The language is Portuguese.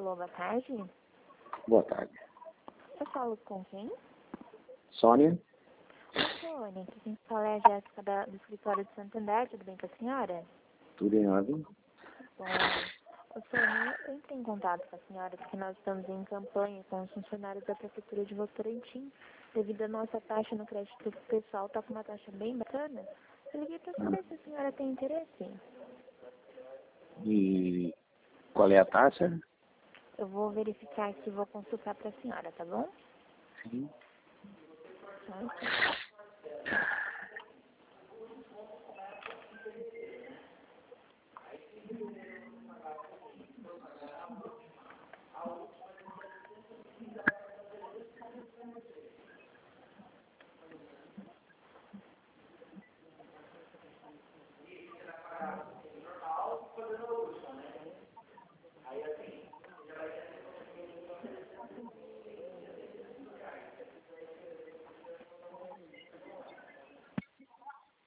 Alô, boa tarde. Boa tarde. Eu falo com quem? Sônia? Sônia, aqui quem fala é a Jéssica do escritório de Santander, tudo bem com a senhora? Tudo em ordem? Bom, Sônia, eu entrei em contato com a senhora porque nós estamos em campanha com os funcionários da Prefeitura de Votorantim. Devido à nossa taxa no crédito pessoal, está com uma taxa bem bacana. Eu liguei para saber se a senhora tem interesse. E qual é a taxa? Eu vou verificar aqui e vou consultar para a senhora, tá bom? Sim. Só um instante.